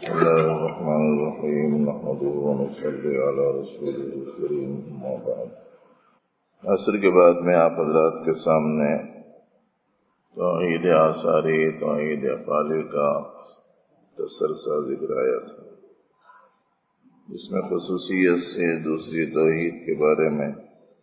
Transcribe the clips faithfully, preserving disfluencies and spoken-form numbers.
بسم الله الرحمن الرحيم نحمده ونصلي على رسوله الكريم اما بعد. عصر کے بعد میں آپ حضرات کے سامنے توحید آثاری توحید افعالی کا تسلسل ذکر آیا تھا، جس میں خصوصیت سے دوسری توحید کے بارے میں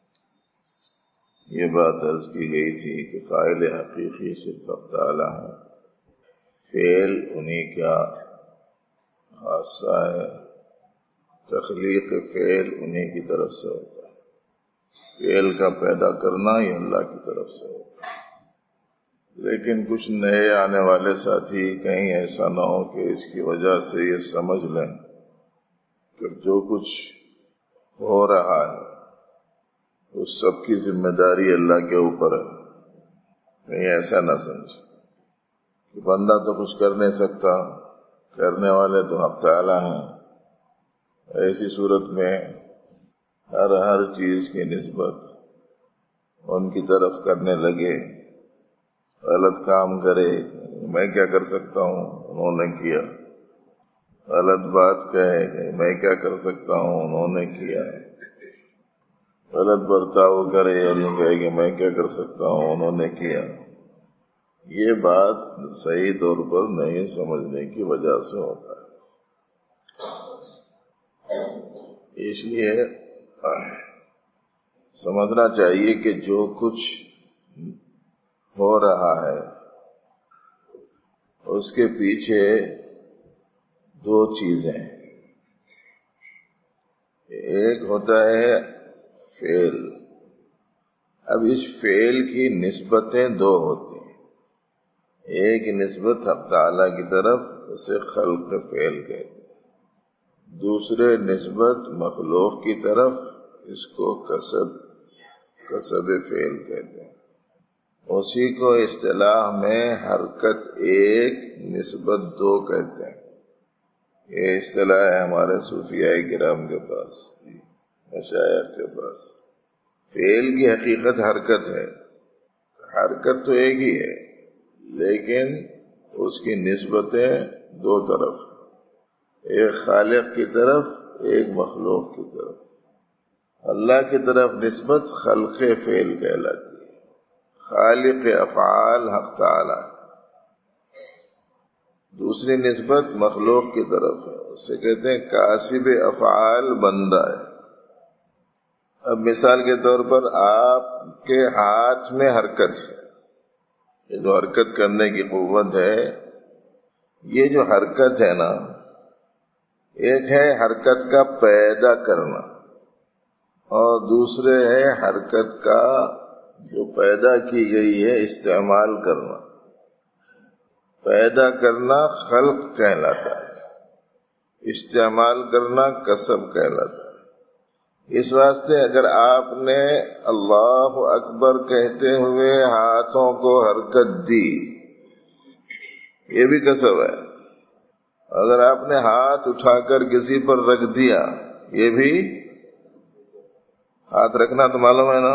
یہ بات عرض کی گئی تھی کہ فاعل حقیقی صرف اللہ تعالی ہے، فعل انہی کا خاصہ ہے، تخلیق فعل انہی کی طرف سے ہوتا ہے، فعل کا پیدا کرنا یہ اللہ کی طرف سے ہوتا ہے۔ لیکن کچھ نئے آنے والے ساتھی کہیں ایسا نہ ہو کہ اس کی وجہ سے یہ سمجھ لیں کہ جو کچھ ہو رہا ہے اس سب کی ذمہ داری اللہ کے اوپر ہے، کہیں ایسا نہ سمجھ کہ بندہ تو کچھ کر نہیں سکتا، کرنے والے تو حق تعالی ہیں۔ ایسی صورت میں ہر ہر چیز کی نسبت ان کی طرف کرنے لگے، غلط کام کرے، میں کیا کر سکتا ہوں انہوں نے کیا، غلط بات کہے کہ میں کیا کر سکتا ہوں انہوں نے کیا، غلط برتاؤ کرے اور یوں کہے کہ میں کیا کر سکتا ہوں انہوں نے کیا، یہ بات صحیح طور پر نہیں سمجھنے کی وجہ سے ہوتا ہے۔ اس لیے سمجھنا چاہیے کہ جو کچھ ہو رہا ہے اس کے پیچھے دو چیزیں، ایک ہوتا ہے فعل، اب اس فعل کی نسبتیں دو ہوتی ہیں، ایک نسبت حق تعالی کی طرف اسے خلق فعل کہتے ہیں، دوسرے نسبت مخلوق کی طرف اس کو کسب کسب فعل کہتے ہیں۔ اسی کو اصطلاح میں حرکت ایک نسبت دو کہتے ہیں۔ یہ اصطلاح ہے ہمارے صوفیاء کرام کے پاس، مشائخ کے پاس۔ فعل کی حقیقت حرکت ہے، حرکت تو ایک ہی ہے لیکن اس کی نسبتیں دو طرف، ایک خالق کی طرف ایک مخلوق کی طرف۔ اللہ کی طرف نسبت خلق فعل کہلاتی ہے، خالق افعال حق تعالی، دوسری نسبت مخلوق کی طرف ہے، اسے کہتے ہیں کاسب افعال بندہ ہے۔ اب مثال کے طور پر آپ کے ہاتھ میں حرکت ہے، یہ جو حرکت کرنے کی قوت ہے، یہ جو حرکت ہے نا، ایک ہے حرکت کا پیدا کرنا اور دوسرے ہے حرکت کا جو پیدا کی گئی ہے استعمال کرنا۔ پیدا کرنا خلق کہلاتا ہے، استعمال کرنا کسب کہلاتا ہے۔ اس واسطے اگر آپ نے اللہ اکبر کہتے ہوئے ہاتھوں کو حرکت دی، یہ بھی کسب ہے۔ اگر آپ نے ہاتھ اٹھا کر کسی پر رکھ دیا، یہ بھی، ہاتھ رکھنا تو معلوم ہے نا،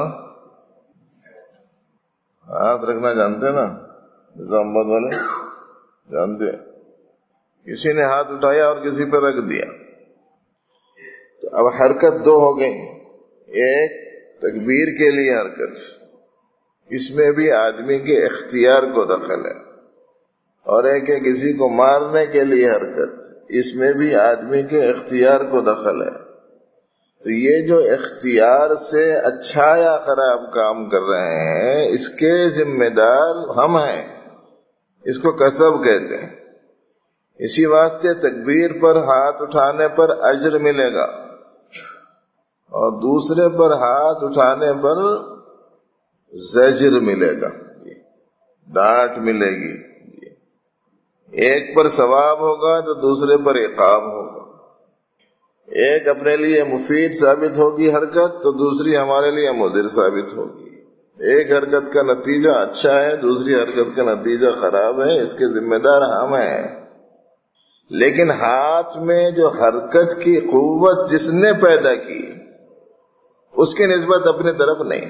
ہاتھ رکھنا جانتے نا، نظام آباد والے جانتے، کسی نے ہاتھ اٹھایا اور کسی پر رکھ دیا، تو اب حرکت دو ہو گئی، ایک تکبیر کے لیے حرکت، اس میں بھی آدمی کے اختیار کو دخل ہے، اور ایک ہے کسی کو مارنے کے لیے حرکت، اس میں بھی آدمی کے اختیار کو دخل ہے۔ تو یہ جو اختیار سے اچھا یا خراب کام کر رہے ہیں اس کے ذمہ دار ہم ہیں، اس کو کسب کہتے ہیں۔ اسی واسطے تکبیر پر ہاتھ اٹھانے پر اجر ملے گا اور دوسرے پر ہاتھ اٹھانے پر زجر ملے گا، ڈانٹ ملے گی، ایک پر ثواب ہوگا تو دوسرے پر عقاب ہوگا، ایک اپنے لیے مفید ثابت ہوگی حرکت تو دوسری ہمارے لیے مضر ثابت ہوگی، ایک حرکت کا نتیجہ اچھا ہے دوسری حرکت کا نتیجہ خراب ہے، اس کے ذمہ دار ہم ہیں۔ لیکن ہاتھ میں جو حرکت کی قوت جس نے پیدا کی اس کی نسبت اپنی طرف نہیں،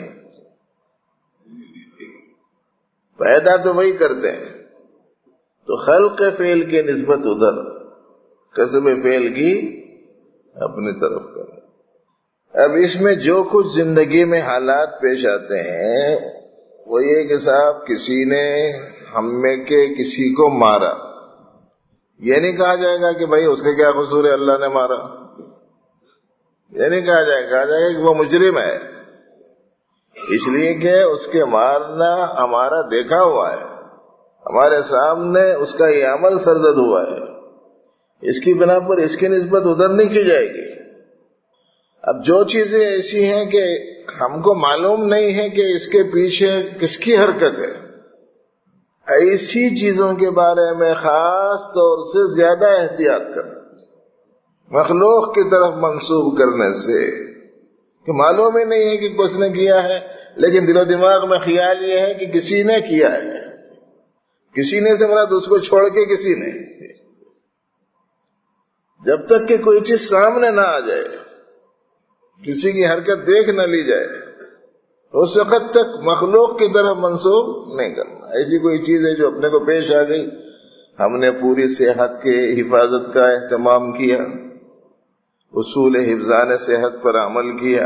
پیدا تو وہی کرتے ہیں، تو خلق فعل کی نسبت ادھر، کسب فعل کی اپنی طرف کرنا. اب اس میں جو کچھ زندگی میں حالات پیش آتے ہیں وہ یہ کہ صاحب کسی نے ہم میں کے کسی کو مارا، یہ نہیں کہا جائے گا کہ بھائی اس کا کیا قصور ہے، اللہ نے مارا. یہ نہیں کہا جائے گا، کہا جائے گا کہ وہ مجرم ہے، اس لیے کہ اس کے مارنا ہمارا دیکھا ہوا ہے، ہمارے سامنے اس کا یہ عمل سرزد ہوا ہے، اس کی بنا پر اس کی نسبت ادھر نہیں کی جائے گی. اب جو چیزیں ایسی ہیں کہ ہم کو معلوم نہیں ہے کہ اس کے پیچھے کس کی حرکت ہے، ایسی چیزوں کے بارے میں خاص طور سے زیادہ احتیاط کرنا، مخلوق کی طرف منسوب کرنے سے، کہ معلوم ہی نہیں ہے کہ کس نے کیا ہے، لیکن دل و دماغ میں خیال یہ ہے کہ کسی نے کیا ہے. کسی نے سے مراد اس کو چھوڑ کے کسی نے. جب تک کہ کوئی چیز سامنے نہ آ جائے، کسی کی حرکت دیکھ نہ لی جائے، اس وقت تک مخلوق کی طرف منسوب نہیں کرنا. ایسی کوئی چیز ہے جو اپنے کو پیش آ گئی، ہم نے پوری صحت کے حفاظت کا اہتمام کیا، اصول حفظان صحت پر عمل کیا،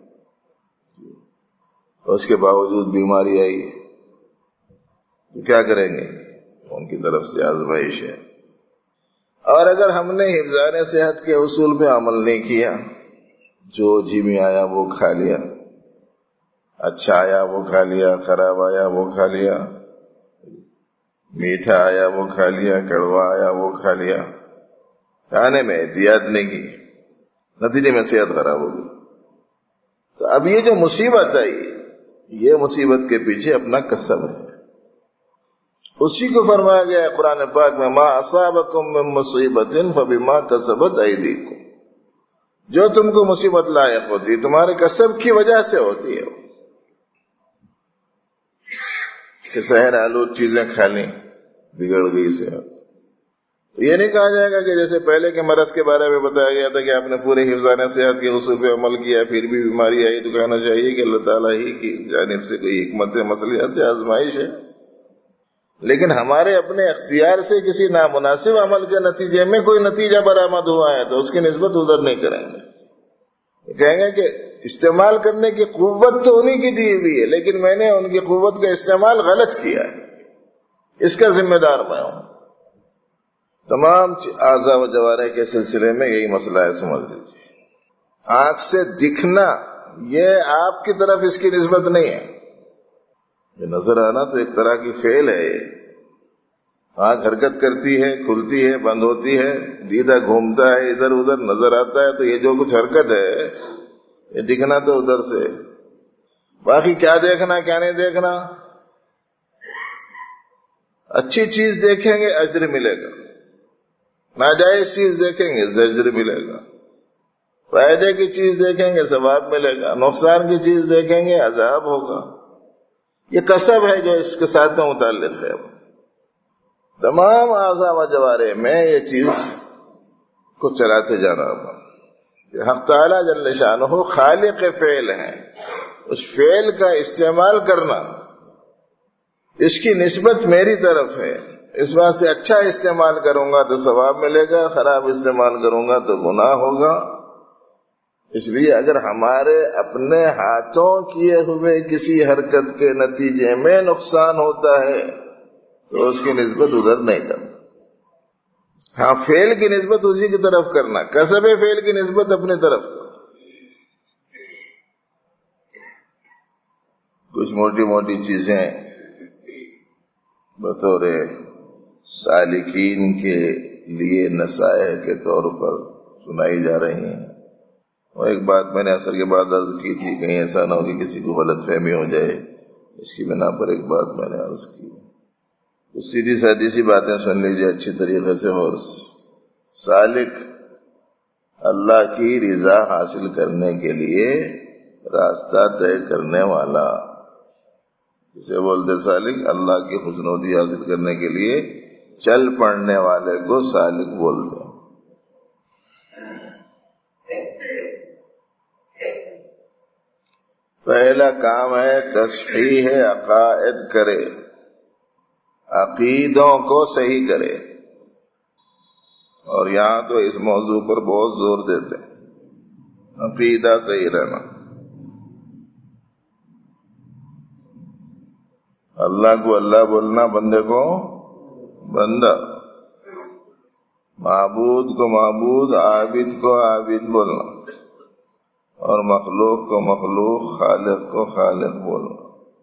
اس کے باوجود بیماری آئی تو کیا کریں گے؟ ان کی طرف سے آزمائش ہے. اور اگر ہم نے حفظان صحت کے اصول پہ عمل نہیں کیا، جو جی میں آیا وہ کھا لیا، اچھا آیا وہ کھا لیا، خراب آیا وہ کھا لیا، میٹھا آیا وہ کھا لیا، کڑوا آیا وہ کھا لیا، کھانے میں احتیاط نہیں کی، نتیجے میں صحت خراب ہوگی. تو اب یہ جو مصیبت آئی، یہ مصیبت کے پیچھے اپنا کسب ہے. اسی کو فرمایا گیا ہے قرآن پاک میں، ما اصابکم من مصیبت فبما کسبت ایدیکم، جو تم کو مصیبت لائق ہوتی تمہارے کسب کی وجہ سے ہوتی ہے. کہ زہر آلود چیزیں کھا لیں بگڑ گئی صحت، تو یہ نہیں کہا جائے گا کہ جیسے پہلے کے مرض کے بارے میں بتایا گیا تھا کہ آپ نے پورے حفظان صحت کے اصول پہ عمل کیا پھر بھی بیماری آئی، تو کہنا چاہیے کہ اللہ تعالیٰ ہی کی جانب سے کوئی حکمت مصلحت آزمائش ہے. لیکن ہمارے اپنے اختیار سے کسی نامناسب عمل کے نتیجے میں کوئی نتیجہ برآمد ہوا ہے تو اس کی نسبت ادھر نہیں کریں گے. کہیں گے کہ استعمال کرنے کی قوت تو انہی کی دی ہوئی ہے، لیکن میں نے ان کی قوت کا استعمال غلط کیا ہے، اس کا ذمہ دار میں ہوں. تمام اعضاء و جوارح کے سلسلے میں یہی مسئلہ ہے، سمجھ لیجیے. آنکھ سے دکھنا یہ آپ کی طرف اس کی نسبت نہیں ہے. یہ نظر آنا تو ایک طرح کی فعل ہے. آنکھ حرکت کرتی ہے، کھلتی ہے، بند ہوتی ہے، دیدہ گھومتا ہے، ادھر ادھر نظر آتا ہے، تو یہ جو کچھ حرکت ہے یہ دکھنا تو ادھر سے. باقی کیا دیکھنا کیا نہیں دیکھنا، اچھی چیز دیکھیں گے اجر ملے گا، ناجائز چیز دیکھیں گے زجر ملے گا، فائدے کی چیز دیکھیں گے ثواب ملے گا، نقصان کی چیز دیکھیں گے عذاب ہوگا. یہ کسب ہے جو اس کے ساتھ میں متعلق ہے. تمام اعضاء و جوارح میں یہ چیز کو چلاتے جانا ہوگا. حق تعالیٰ جل شانہ خالق فعل ہیں، اس فعل کا استعمال کرنا، اس کی نسبت میری طرف ہے. اس بات سے اچھا استعمال کروں گا تو ثواب ملے گا، خراب استعمال کروں گا تو گناہ ہوگا. اس لیے اگر ہمارے اپنے ہاتھوں کیے ہوئے کسی حرکت کے نتیجے میں نقصان ہوتا ہے تو اس کی نسبت ادھر نہیں کرنا. ہاں فعل کی نسبت اسی کی طرف کرنا، کسب فعل کی نسبت اپنی طرف کرنا. کچھ موٹی موٹی چیزیں بطور سالکین کے لیے نصائح کے طور پر سنائی جا رہی ہیں. اور ایک بات میں نے اثر کے بعد عرض کی تھی، کہیں ایسا نہ ہو کہ کسی کو غلط فہمی ہو جائے، اس کی بنا پر ایک بات میں نے عرض کی. کچھ سیدھی سادی سی باتیں سن لیجیے اچھی طریقے سے. اور سالک اللہ کی رضا حاصل کرنے کے لیے راستہ طے کرنے والا، جسے بولتے سالک، اللہ کی خوشنودی حاصل کرنے کے لیے چل پڑنے والے کو سالک بولتے ہیں. پہلا کام ہے تصحیح عقائد کرے، عقیدوں کو صحیح کرے. اور یہاں تو اس موضوع پر بہت زور دیتے ہیں، عقیدہ صحیح رہنا. اللہ کو اللہ بولنا، بندے کو بندہ، معبود کو معبود، عابد کو عابد بولنا، اور مخلوق کو مخلوق، خالق کو خالق بولنا.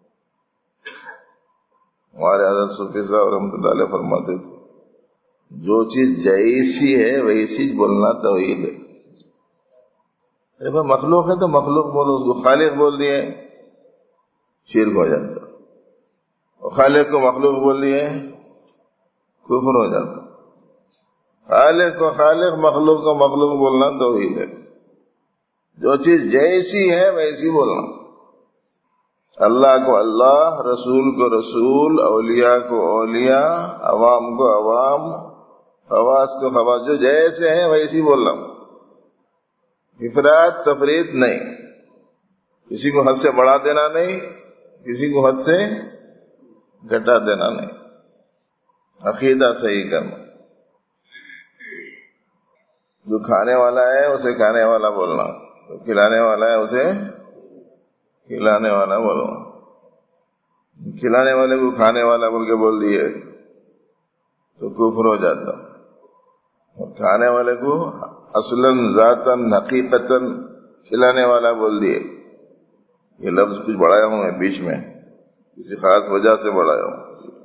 ہمارے حضرت صوفی صاحب رحمۃ اللہ علیہ فرماتے تھے جو چیز جیسی ہے ویسی بولنا توحید ہے. مخلوق ہے تو مخلوق بولو، اس کو خالق بول دیے شرک ہو جاتا، اور خالق کو مخلوق بول دیے کفر ہو جاتا. خالق کو خالق، مخلوق کو مخلوق بولنا توحید ہے. جو چیز جیسی ہے ویسی بولنا. اللہ کو اللہ، رسول کو رسول، اولیاء کو اولیاء، عوام کو عوام، خواص کو خواص، جو جیسے ہیں ویسی بولنا. افراد تفرید نہیں، کسی کو حد سے بڑھا دینا نہیں، کسی کو حد سے گھٹا دینا نہیں. عقیدہ صحیح کرنا. جو کھانے والا ہے اسے کھانے والا بولنا، جو کھلانے والا ہے اسے کھلانے والا بولنا. کھلانے والے کو کھانے والا بول کے بول دیے تو کفر ہو جاتا، اور کھانے والے کو اصلاً ذاتاً حقیقتاً کھلانے والا بول دیے. یہ لفظ کچھ بڑھایا ہوں میں بیچ میں، کسی خاص وجہ سے بڑھایا ہوں.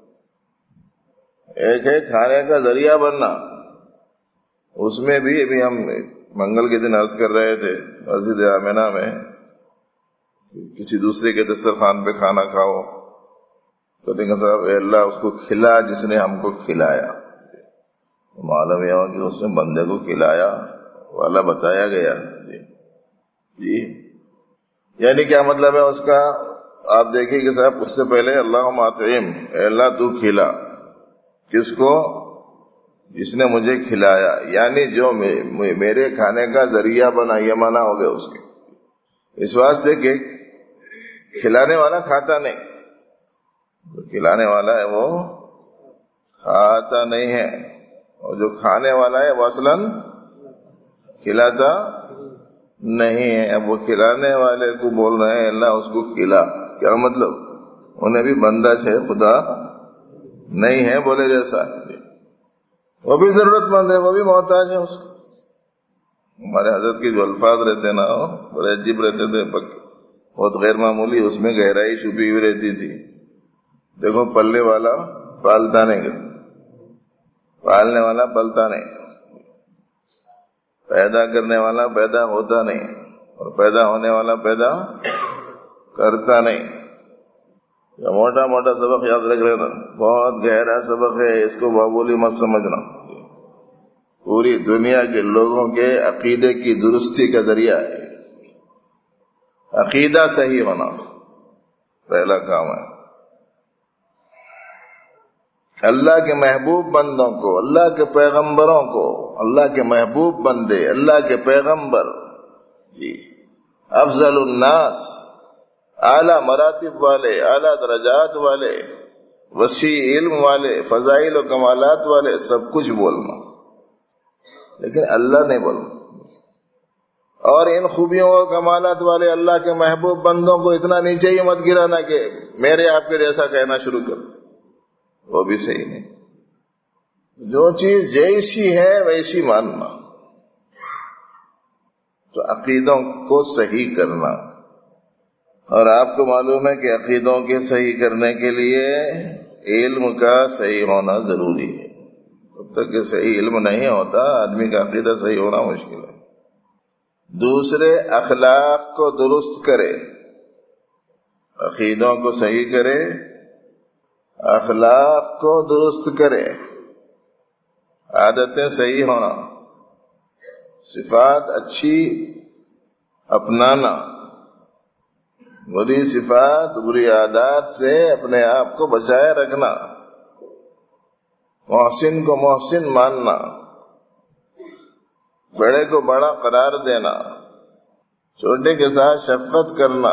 ایک ہے کھانے کا ذریعہ بننا، اس میں بھی ابھی ہم منگل کے دن عرض کر رہے تھے مسجد آمنہ میں، کسی دوسرے کے دسترخوان پہ کھانا کھاؤ، کہتے ہیں صاحب اے اللہ اس کو کھلا جس نے ہم کو کھلایا. معلوم یہ ہوا کہ اس نے بندے کو کھلایا والا بتایا گیا. جی جی یعنی کیا مطلب ہے اس کا؟ آپ دیکھیں کہ صاحب اس سے پہلے اللہم اطعم، اے اللہ تو کھلا. کس کو؟ جس نے مجھے کھلایا، یعنی جو میرے کھانے کا ذریعہ بنا. یہ معنی ہو گیا اس کے. اس واسطے کہ کھلانے والا کھاتا نہیں، جو کھلانے والا ہے وہ کھاتا نہیں ہے، اور جو کھانے والا ہے وہ اصلاً کھلاتا نہیں ہے. اب وہ کھلانے والے کو بول رہے ہیں اللہ اس کو کھلا، کیا مطلب؟ انہیں بھی بندہ ہے، خدا نہیں ہے بولے جیسا. وہ بھی ضرورت مند ہے، وہ بھی محتاج ہے اس کو. ہمارے حضرت کے جو الفاظ رہتے نا بڑے عجیب رہتے تھے، بہت غیر معمولی، اس میں گہرائی چھپی ہوئی رہتی تھی. دیکھو پلنے والا پالتا نہیں، پالنے والا پلتا نہیں، پیدا کرنے والا پیدا ہوتا نہیں، اور پیدا ہونے والا پیدا کرتا نہیں. موٹا موٹا سبق یاد رکھ لینا، بہت گہرا سبق ہے، اس کو معمولی مت سمجھنا. پوری دنیا کے لوگوں کے عقیدے کی درستی کا ذریعہ ہے. عقیدہ صحیح ہونا پہلا کام ہے. اللہ کے محبوب بندوں کو، اللہ کے پیغمبروں کو، اللہ کے محبوب بندے، اللہ کے پیغمبر، جی افضل الناس، اعلی مراتب والے، اعلی درجات والے، وسیع علم والے، فضائل و کمالات والے، سب کچھ بولنا، لیکن اللہ نہیں بولنا. اور ان خوبیوں اور کمالات والے اللہ کے محبوب بندوں کو اتنا نیچے ہی مت گرانا کہ میرے آپ کے جیسا کہنا شروع کر، وہ بھی صحیح نہیں. جو چیز جیسی ہے ویسی ماننا. تو عقیدوں کو صحیح کرنا. اور آپ کو معلوم ہے کہ عقیدوں کے صحیح کرنے کے لیے علم کا صحیح ہونا ضروری ہے. جب تک کہ صحیح علم نہیں ہوتا آدمی کا عقیدہ صحیح ہونا مشکل ہے. دوسرے اخلاق کو درست کرے، عقیدوں کو صحیح کرے، اخلاق کو درست کرے، عادتیں صحیح ہونا، صفات اچھی اپنانا، بری صفات بری عادات سے اپنے آپ کو بچائے رکھنا، محسن کو محسن ماننا، بڑے کو بڑا قرار دینا، چھوٹے کے ساتھ شفقت کرنا،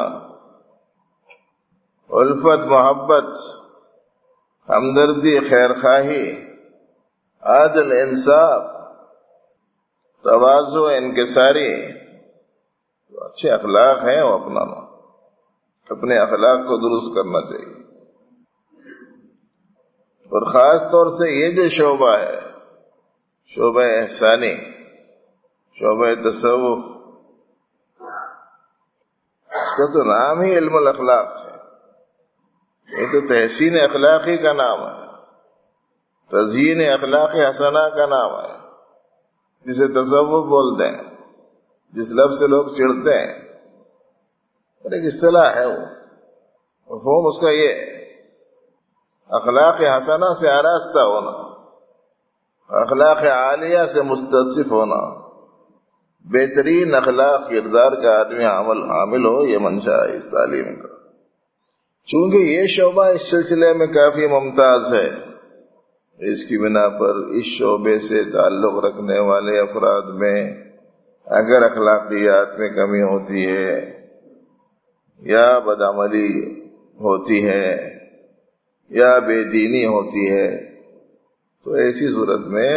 الفت محبت، ہمدردی خیر خواہی، عدل انصاف، تواضع انکساری، تو اچھے اخلاق ہیں وہ اپنانا، اپنے اخلاق کو درست کرنا چاہیے۔ اور خاص طور سے یہ جو شعبہ ہے، شعبہ احسانی، شعبہ تصوف، اس کا تو نام ہی علم الاخلاق ہے۔ یہ تو تحسین اخلاقی کا نام ہے، تزیین اخلاق حسنہ کا نام ہے، جسے تصوف بولتے ہیں، جس لفظ سے لوگ چڑھتے ہیں، اور ایک اصطلاح ہے، وہ مفہوم اس کا یہ ہے، اخلاق حسنہ سے آراستہ ہونا، اخلاق عالیہ سے متصف ہونا، بہترین اخلاق کردار کا آدمی عمل حامل ہو، یہ منشا ہے اس تعلیم کا۔ چونکہ یہ شعبہ اس سلسلے میں کافی ممتاز ہے، اس کی بنا پر اس شعبے سے تعلق رکھنے والے افراد میں اگر اخلاقیات میں کمی ہوتی ہے یا بدعملی ہوتی ہے یا بے دینی ہوتی ہے، تو ایسی صورت میں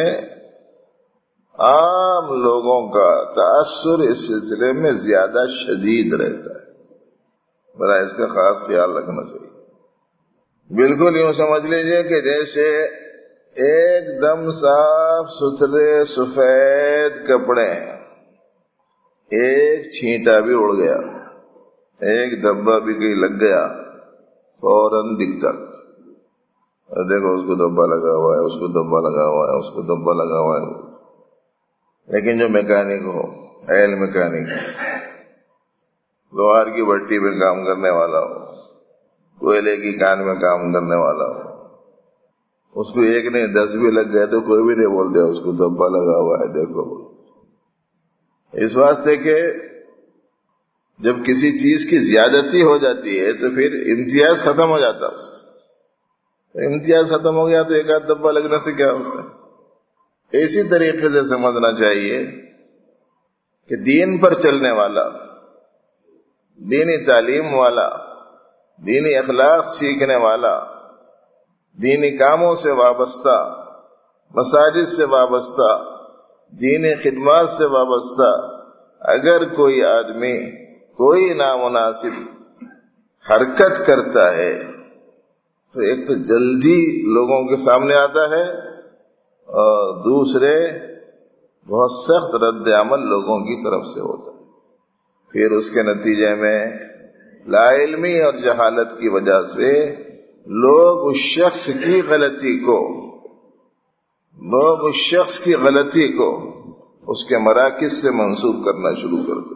عام لوگوں کا تأثر اس سلسلے میں زیادہ شدید رہتا ہے۔ برا اس کا خاص خیال رکھنا چاہیے۔ بالکل یوں سمجھ لیجئے کہ جیسے ایک دم صاف ستھرے سفید کپڑے ہیں، ایک چھینٹا بھی اڑ گیا، ایک دھبا بھی کہیں لگ گیا، فوراً دکھتا، دیکھو اس کو دھبا لگا ہوا ہے، اس کو دھبا لگا ہوا ہے، اس کو دھبا لگا ہوا ہے۔ لیکن جو میکینک ہو، ایل میکینک، لوہار کی بھٹی میں کام کرنے والا ہو، کوئلے کی کان میں کام کرنے والا ہو، اس کو ایک نہیں دس بھی لگ گئے تو کوئی بھی نہیں بولتے اس کو دھبا لگا ہوا ہے، دیکھو۔ اس واسطے کہ جب کسی چیز کی زیادتی ہو جاتی ہے تو پھر امتیاز ختم ہو جاتا ہے، اس کا امتیاز ختم ہو گیا تو ایک آدھ دھبا لگنے سے کیا ہوتا ہے۔ اسی طریقے سے سمجھنا چاہیے کہ دین پر چلنے والا، دینی تعلیم والا، دینی اخلاق سیکھنے والا، دینی کاموں سے وابستہ، مساجد سے وابستہ، دینی خدمات سے وابستہ اگر کوئی آدمی کوئی نامناسب حرکت کرتا ہے تو ایک تو جلدی لوگوں کے سامنے آتا ہے، اور دوسرے بہت سخت رد عمل لوگوں کی طرف سے ہوتا ہے۔ پھر اس کے نتیجے میں لا علمی اور جہالت کی وجہ سے لوگ اس شخص کی غلطی کو لوگ اس شخص کی غلطی کو اس کے مراکز سے منسوب کرنا شروع کر دیتے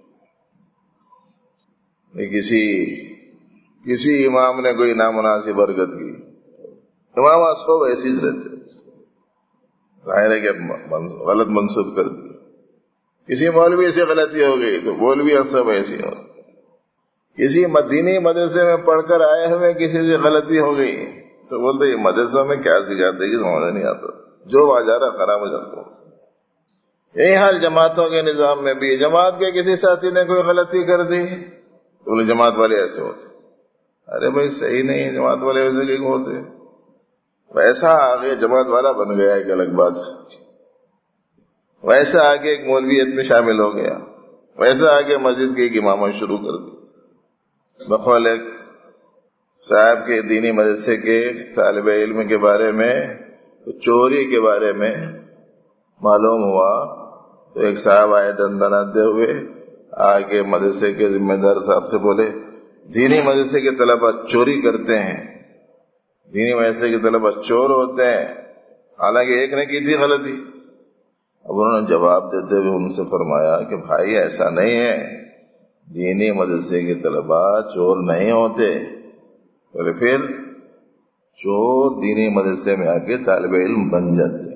ہیں۔ کسی کسی امام نے کوئی نامناسب حرکت کی، امام سب ایسے ہی رہتے، ظاہر ہے کہ غلط منسوب کر دی۔ کسی مولوی سے غلطی ہو گئی تو مولوی سب ایسی ہو، کسی مدینی مدرسے میں پڑھ کر آئے ہوئے کسی سے غلطی ہو گئی تو بولتے یہ مدرسہ میں کیا سکھاتے کہ سمجھ نہیں آتا، جو آ جا رہا خراب ہو جاتا۔ یہی حال جماعتوں کے نظام میں بھی، جماعت کے کسی ساتھی نے کوئی غلطی کر دی تو بولے جماعت والے ایسے ہوتے، ارے بھائی صحیح نہیں ہے، جماعت والے ایسے کیوں ہوتے؟ ویسا آگے جماعت والا بن گیا ایک الگ بات ہے، ویسا آگے ایک مولویت میں شامل ہو گیا، ویسا آگے مسجد کی ایک امامت شروع کر دی۔ بقول ایک صاحب کے دینی مدرسے کے طالب علم کے بارے میں چوری کے بارے میں معلوم ہوا تو ایک صاحب آئے دندناتے ہوئے آگے مدرسے کے ذمہ دار صاحب سے بولے دینی مدرسے کے طلبہ چوری کرتے ہیں، دینی مدرسے کے طلبہ چور ہوتے ہیں، حالانکہ ایک نے کی تھی غلطی۔ اب انہوں نے جواب دیتے ہوئے ان سے فرمایا کہ بھائی ایسا نہیں ہے، دینی مدرسے کے طلبہ چور نہیں ہوتے، بولے پھر چور دینی مدرسے میں آ کے طالب علم بن جاتے۔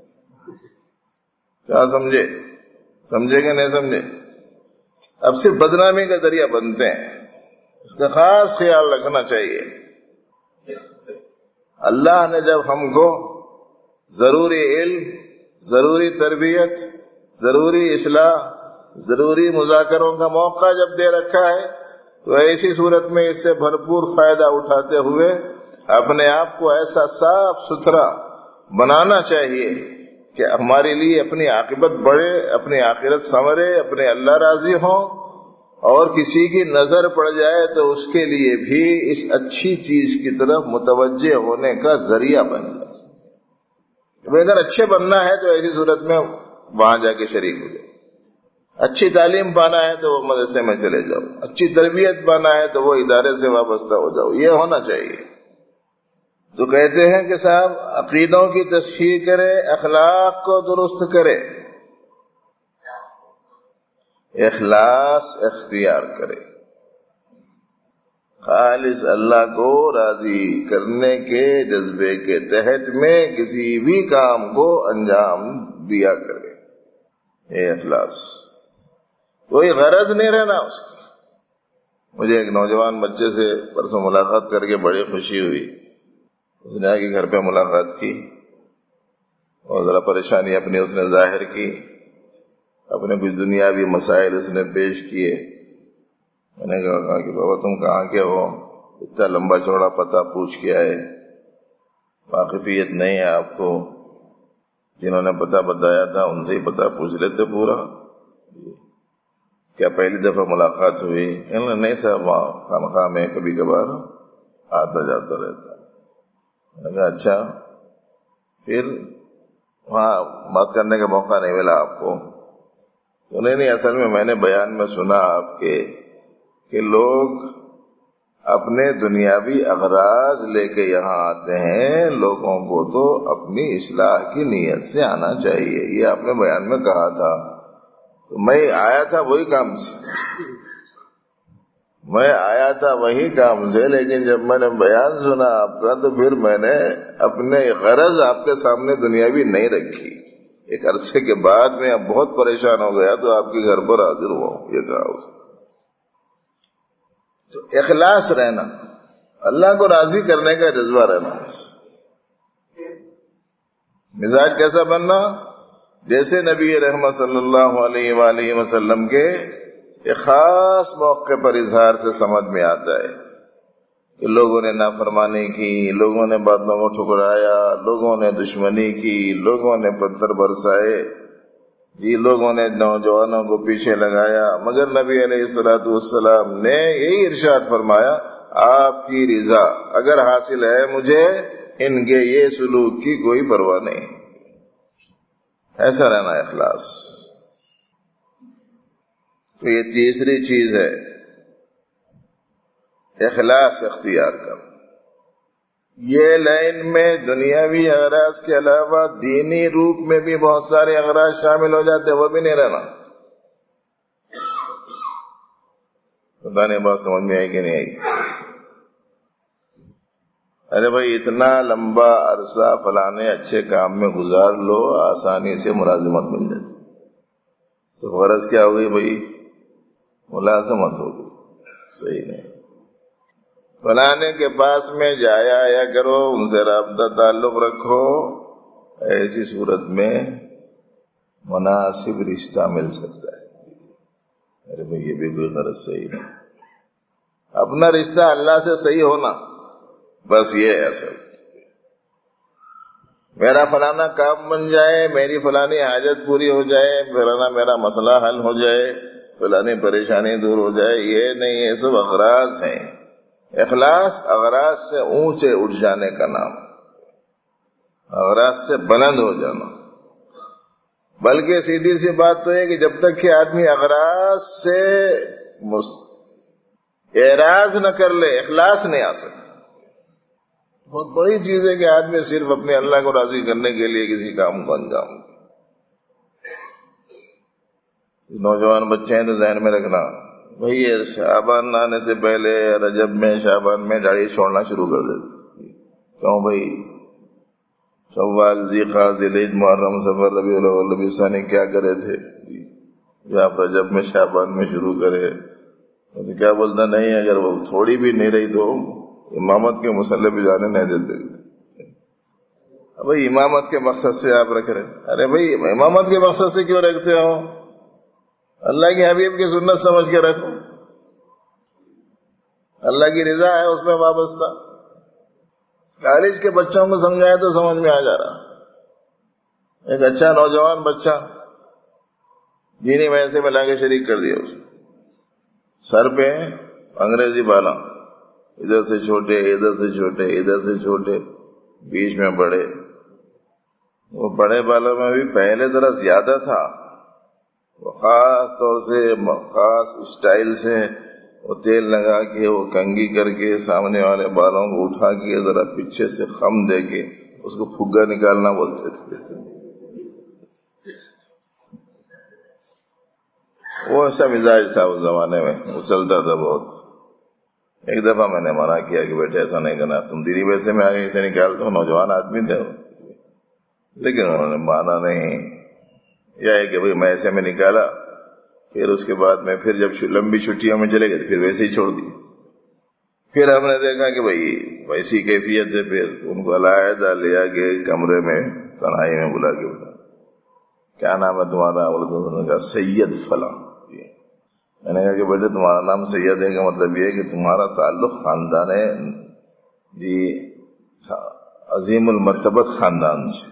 کیا سمجھے سمجھے کہ نہیں سمجھے؟ اب صرف بدنامی کا ذریعہ بنتے ہیں، اس کا خاص خیال رکھنا چاہیے۔ اللہ نے جب ہم کو ضروری علم، ضروری تربیت، ضروری اصلاح، ضروری مذاکروں کا موقع جب دے رکھا ہے تو ایسی صورت میں اس سے بھرپور فائدہ اٹھاتے ہوئے اپنے آپ کو ایسا صاف ستھرا بنانا چاہیے کہ ہمارے لیے اپنی عاقبت بڑھے، اپنی آخرت سنورے، اپنے اللہ راضی ہوں، اور کسی کی نظر پڑ جائے تو اس کے لیے بھی اس اچھی چیز کی طرف متوجہ ہونے کا ذریعہ بن جائے۔ اگر اچھے بننا ہے تو ایسی صورت میں وہاں جا کے شریک ہو جائے، اچھی تعلیم پانا ہے تو وہ مدرسے میں چلے جاؤ، اچھی تربیت پانا ہے تو وہ ادارے سے وابستہ ہو جاؤ، یہ ہونا چاہیے۔ تو کہتے ہیں کہ صاحب عقیدوں کی تصحیح کرے، اخلاق کو درست کرے، اخلاص اختیار کرے، خالص اللہ کو راضی کرنے کے جذبے کے تحت میں کسی بھی کام کو انجام دیا کرے۔ یہ اخلاص، کوئی غرض نہیں رہنا اس کی۔ مجھے ایک نوجوان بچے سے پرسوں ملاقات کر کے بڑی خوشی ہوئی۔ اس نے آ کے گھر پہ ملاقات کی اور ذرا پریشانی اپنی اس نے ظاہر کی، اپنے کچھ دنیاوی مسائل اس نے پیش کیے۔ میں نے کہا کہ بابا تم کہاں کے ہو، اتنا لمبا چوڑا پتہ پوچھ کے آئے، واقفیت نہیں ہے آپ کو، جنہوں نے پتہ بتایا تھا ان سے ہی پتہ پوچھ لیتے پورا، کیا پہلی دفعہ ملاقات ہوئی؟ نہیں صاحب وہاں خانقاہ میں کبھی کبھار آتا جاتا رہتا۔ میں نے کہا اچھا، پھر وہاں بات کرنے کا موقع نہیں ملا آپ کو؟ تو نہیں نہیں اصل میں میں نے بیان میں سنا آپ کے کہ لوگ اپنے دنیاوی اغراض لے کے یہاں آتے ہیں، لوگوں کو تو اپنی اصلاح کی نیت سے آنا چاہیے، یہ آپ نے بیان میں کہا تھا۔ تو میں آیا تھا وہی کام سے، میں آیا تھا وہی کام سے، لیکن جب میں نے بیان سنا آپ کا تو پھر میں نے اپنے غرض آپ کے سامنے دنیاوی نہیں رکھی۔ ایک عرصے کے بعد میں اب بہت پریشان ہو گیا تو آپ کے گھر پر حاضر ہوا ہوں، یہ کہا اس نے۔ تو اخلاص رہنا، اللہ کو راضی کرنے کا جذبہ رہنا۔ مزاج کیسا بننا؟ جیسے نبی رحمت صلی اللہ علیہ وآلہ وسلم کے ایک خاص موقع پر اظہار سے سمجھ میں آتا ہے کہ لوگوں نے نافرمانی کی، لوگوں نے باتوں کو ٹھکرایا، لوگوں نے دشمنی کی، لوگوں نے پتھر برسائے، جی لوگوں نے نوجوانوں کو پیچھے لگایا، مگر نبی علیہ الصلوۃ والسلام نے یہی ارشاد فرمایا، آپ کی رضا اگر حاصل ہے مجھے، ان کے یہ سلوک کی کوئی پرواہ نہیں۔ ایسا رہنا اخلاص۔ تو یہ تیسری چیز ہے، اخلاص اختیار کر۔ یہ لائن میں دنیاوی اغراض کے علاوہ دینی روپ میں بھی بہت سارے اغراض شامل ہو جاتے ہیں، وہ بھی نہیں رہنا۔ پتہ نہیں بات سمجھ میں آئی کہ نہیں آئی؟ ارے بھائی اتنا لمبا عرصہ فلانے اچھے کام میں گزار لو، آسانی سے ملازمت مل جاتی، تو غرض کیا ہوگی بھائی؟ ملازمت ہوگی، صحیح نہیں۔ فلانے کے پاس میں جایا آیا کرو، ان سے رابطہ تعلق رکھو، ایسی صورت میں مناسب رشتہ مل سکتا ہے۔ ارے بھائی یہ بھی کوئی غرض صحیح نہیں، اپنا رشتہ اللہ سے صحیح ہونا، بس یہ ہے اصل۔ میرا فلانا کام بن جائے، میری فلانی حاجت پوری ہو جائے، فلانا میرا مسئلہ حل ہو جائے، فلانی پریشانی دور ہو جائے، یہ نہیں، یہ سب اغراض ہیں۔ اخلاص اغراض سے اونچے اٹھ جانے کا نام، اغراض سے بلند ہو جانا۔ بلکہ سیدھی سی بات تو ہے کہ جب تک کہ آدمی اغراض سے اعراض نہ کر لے، اخلاص نہیں آ سکتا۔ بہت بڑی چیز ہے کہ آدمی صرف اپنے اللہ کو راضی کرنے کے لیے کسی کام کو انجام دے۔ نوجوان بچے ہیں تو ذہن میں رکھنا، بھئی یہ شعبان آنے سے پہلے رجب میں شعبان میں داڑھی چھوڑنا شروع کر دیتے۔ کیوں بھئی؟ شوال، ذیقعدہ، ذیلحجہ، محرم، سفر، ربیع الاول، ربیع الثانی کیا کرے تھے جو آپ رجب میں شعبان میں شروع کرے؟ تو کیا بولتا نہیں، اگر وہ تھوڑی بھی نہیں رہی تو امامت کے مسئلے پہ جانے نہیں دیتے۔ بھئی امامت کے مقصد سے آپ رکھ رہے، ارے بھئی امامت کے مقصد سے کیوں رکھتے ہو؟ اللہ کے حبیب کی سنت سمجھ کے رکھو، اللہ کی رضا ہے اس میں وابستہ۔ کالج کے بچوں کو سمجھائے تو سمجھ میں آ جا رہا، ایک اچھا نوجوان بچہ دینی ویسے میں لا کے شریک کر دیا اس سر پہ انگریزی بالا، ادھر سے چھوٹے ادھر سے چھوٹے ادھر سے چھوٹے بیچ میں بڑے. وہ بڑے بالوں میں بھی پہلے ذرا زیادہ تھا، وہ خاص طور سے خاص اسٹائل سے وہ تیل لگا کے وہ کنگھی کر کے سامنے والے بالوں کو اٹھا کے ذرا پیچھے سے خم دے کے اس کو پھگا نکالنا بولتے تھے. وہ ایسا مزاج تھا اس زمانے میں، اچلتا تھا بہت. ایک دفعہ میں نے منع کیا کہ بیٹے ایسا نہیں کرنا، تم دینی ویسے میں آگے اسے نکال دو. نوجوان آدمی تھے لیکن انہوں نے مانا نہیں. یا ہے کہ بھئی میں ایسے میں نکالا، پھر اس کے بعد میں پھر جب لمبی چھٹیوں میں چلے گئے تو پھر ویسے ہی چھوڑ دی. پھر ہم نے دیکھا کہ بھئی ویسی کیفیت ہے، پھر ان کو علیحدہ لیا کہ کمرے میں تنہائی میں بلا کے بولا کیا نام ہے تمہارا؟ انہوں نے کہا سید فلاں. میں نے کہا کہ بیٹے تمہارا نام سید ہے کا مطلب یہ ہے کہ تمہارا تعلق خاندان ہے جی عظیم المرتبت خاندان سے.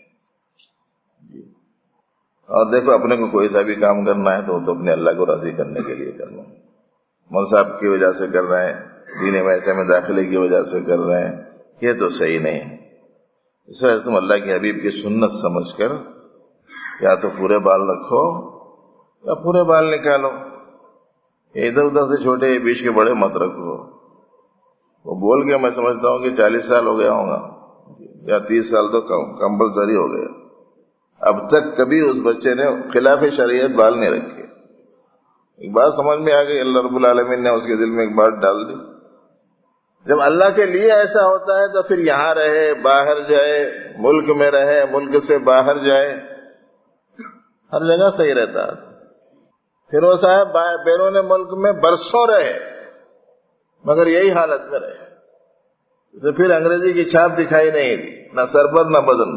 اور دیکھو اپنے کو کوئی سا بھی کام کرنا ہے تو وہ تو اپنے اللہ کو راضی کرنے کے لیے کرنا ہے. منصب کی وجہ سے کر رہے ہیں، دین ویسے میں داخلے کی وجہ سے کر رہے ہیں، یہ تو صحیح نہیں. اس وجہ سے تم اللہ کے حبیب کی سنت سمجھ کر یا تو پورے بال رکھو یا پورے بال نکالو. ادھر ادھر سے چھوٹے بیچ کے بڑے مت رکھو. وہ بول کے میں سمجھتا ہوں کہ چالیس سال ہو گیا ہوگا یا تیس سال تو کمپلسری ہو گیا. اب تک کبھی اس بچے نے خلاف شریعت بال نہیں رکھے. ایک بات سمجھ میں آ گئی، اللہ رب العالمین نے اس کے دل میں ایک بات ڈال دی. جب اللہ کے لیے ایسا ہوتا ہے تو پھر یہاں رہے، باہر جائے، ملک میں رہے، ملک سے باہر جائے، ہر جگہ صحیح رہتا ہے. پھر وہ صاحب بیرون ملک میں برسوں رہے مگر یہی حالت میں رہے تو پھر انگریزی کی چھاپ دکھائی نہیں دی، نہ سر پر نہ بدن.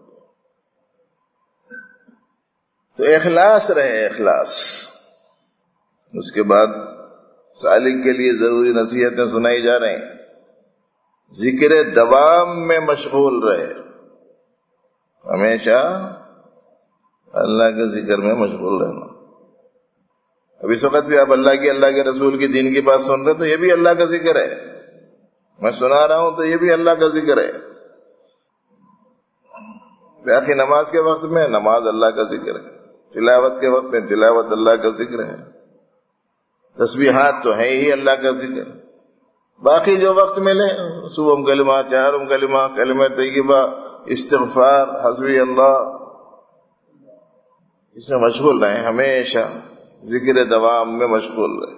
تو اخلاص رہے، اخلاص. اس کے بعد سالک کے لیے ضروری نصیحتیں سنائی جا رہی ہیں. ذکر دوام میں مشغول رہے، ہمیشہ اللہ کے ذکر میں مشغول رہنا. اب اس وقت بھی آپ اللہ کی اللہ کے رسول کی دین کی بات سن رہے تو یہ بھی اللہ کا ذکر ہے. میں سنا رہا ہوں تو یہ بھی اللہ کا ذکر ہے. باقی نماز کے وقت میں نماز اللہ کا ذکر ہے، تلاوت کے وقت میں تلاوت اللہ کا ذکر ہے، تسبیحات تو ہے ہی اللہ کا ذکر. باقی جو وقت ملے صبح کلمہ، چہارم کلمہ، کلمہ طیبہ، استغفار، حسبی اللہ، اس میں مشغول رہیں. ہمیشہ ذکر دوام میں مشغول رہے.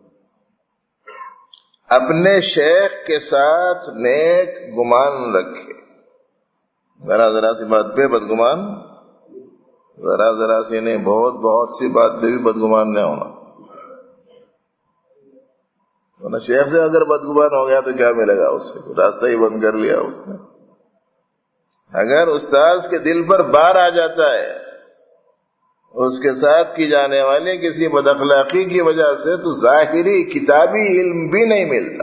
اپنے شیخ کے ساتھ نیک گمان رکھے. ذرا ذرا سی بات پہ بدگمان، ذرا ذرا سی نہیں، بہت بہت سی بات پہ بھی بدگمان نہیں ہونا. ورنہ شیخ سے اگر بدگمان ہو گیا تو کیا ملے گا اس سے؟ راستہ ہی بند کر لیا اس نے. اگر استاذ کے دل پر بار آ جاتا ہے اس کے ساتھ کی جانے والی کسی بد اخلاقی کی وجہ سے تو ظاہری کتابی علم بھی نہیں ملتا.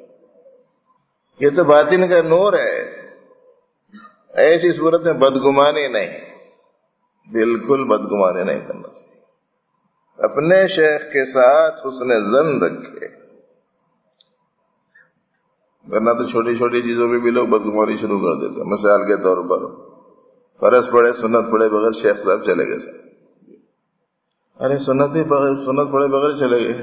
یہ تو باطن کا نور ہے. ایسی صورت میں بدگمانی نہیں، بالکل بدگمانی نہیں کرنا چاہیے. اپنے شیخ کے ساتھ حسن ظن رکھے، ورنہ تو چھوٹی چھوٹی چیزوں میں بھی لوگ بدگمانی شروع کر دیتے ہیں. مثال کے طور پر فرض پڑے سنت پڑے بغیر شیخ صاحب چلے گئے. ارے سنت ہی بغیر سنت پڑے بغیر چلے گئے،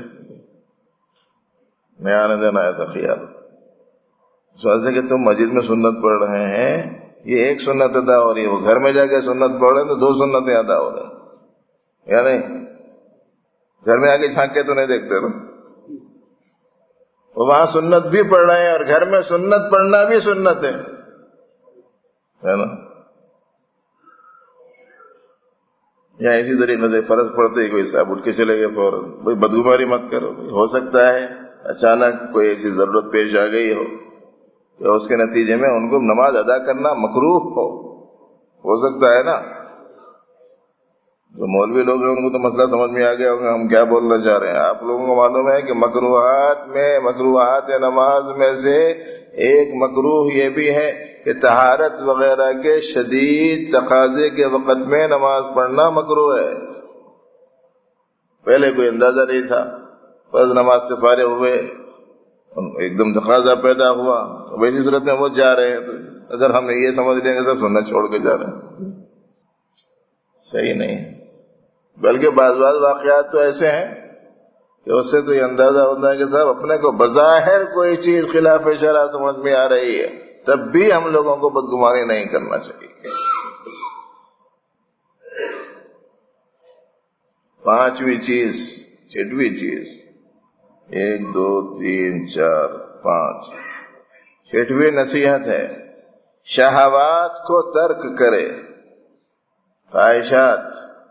نہیں آنے دینا ایسا خیال. سوچتے کہ تم مسجد میں سنت پڑھ رہے ہیں، یہ ایک سنت ادا ہو رہی ہے، وہ گھر میں جا کے سنت پڑھ رہے ہیں تو دو سنتیں ادا ہو رہے ہیں. یا نہیں؟ گھر میں آ کے جھانک کے تو نہیں دیکھتے نا. وہ وہاں سنت بھی پڑھ رہے ہیں اور گھر میں سنت پڑھنا بھی سنت ہے نا. یا اسی طریقے سے فرض پڑتے ہی کوئی صاحب اٹھ کے چلے گئے فوراً. بھائی بدگمانی مت کرو. ہو سکتا ہے اچانک کوئی ایسی ضرورت پیش آ گئی ہو کہ اس کے نتیجے میں ان کو نماز ادا کرنا مکروہ ہو ہو سکتا ہے نا. جو مولوی لوگ ہیں ان کو تو مسئلہ سمجھ میں آ گیا ہوگا ہم کیا بولنا چاہ رہے ہیں. آپ لوگوں کو معلوم ہے کہ مکروہات میں مکروہات نماز میں سے ایک مکروہ یہ بھی ہے کہ طہارت وغیرہ کے شدید تقاضے کے وقت میں نماز پڑھنا مکروہ ہے. پہلے کوئی اندازہ نہیں تھا، فرض نماز سے فارغ ہوئے، ایک دم تقاضا پیدا ہوا، ویسی صورت میں وہ جا رہے ہیں، تو اگر ہم یہ سمجھ لیں گے سب سننا چھوڑ کے جا رہے ہیں، صحیح نہیں. بلکہ بعض بعض واقعات تو ایسے ہیں کہ اس سے تو یہ اندازہ ہوتا ہے کہ صاحب اپنے کو بظاہر کوئی چیز خلاف شرع سمجھ میں آ رہی ہے، تب بھی ہم لوگوں کو بدگمانی نہیں کرنا چاہیے. پانچویں چیز، چھٹویں چیز، ایک دو تین چار پانچ، چھٹویں نصیحت ہے شہوات کو ترک کرے. خواہشات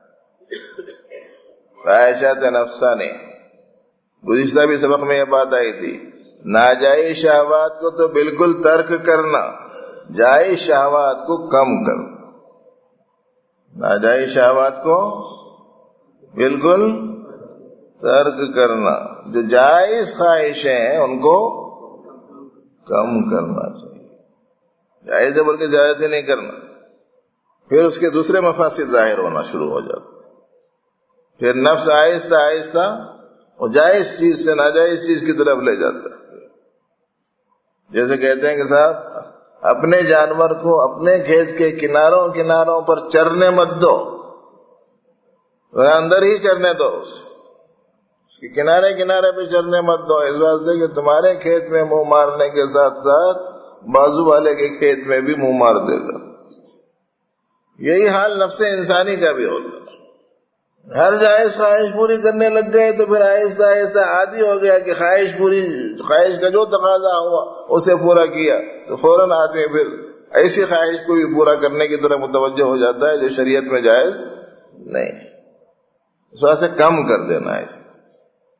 خواہشات نفسانی، گزشتہ بھی سبق میں یہ بات آئی تھی. ناجائز شہوات کو تو بالکل ترک کرنا، جائز شہوات کو کم کرنا. ناجائز شہوات کو بالکل ترک کرنا، جو جائز خواہشیں ہیں ان کو کم کرنا چاہیے. جائز ہے بول کے جائز ہی نہیں کرنا، پھر اس کے دوسرے مفاسد ظاہر ہونا شروع ہو جاتے. پھر نفس آہستہ آہستہ وہ جائز چیز سے ناجائز چیز کی طرف لے جاتا ہے. جیسے کہتے ہیں کہ صاحب اپنے جانور کو اپنے کھیت کے کناروں کناروں پر چرنے مت دو، اندر ہی چرنے دو، اس کے کنارے کنارے پہ چرنے مت دو، اس واسطے کہ تمہارے کھیت میں منہ مارنے کے ساتھ ساتھ بازو والے کے کھیت میں بھی منہ مار دے گا. یہی حال نفس انسانی کا بھی ہوتا ہے. ہر جائز خواہش پوری کرنے لگ گئے تو پھر آہستہ آہستہ عادی ہو گیا کہ خواہش پوری خواہش کا جو تقاضا ہوا اسے پورا کیا تو فوراً آدمی پھر ایسی خواہش کو بھی پورا کرنے کی طرف متوجہ ہو جاتا ہے جو شریعت میں جائز نہیں. اس واسطے کم کر دینا ہے ایسی چیز.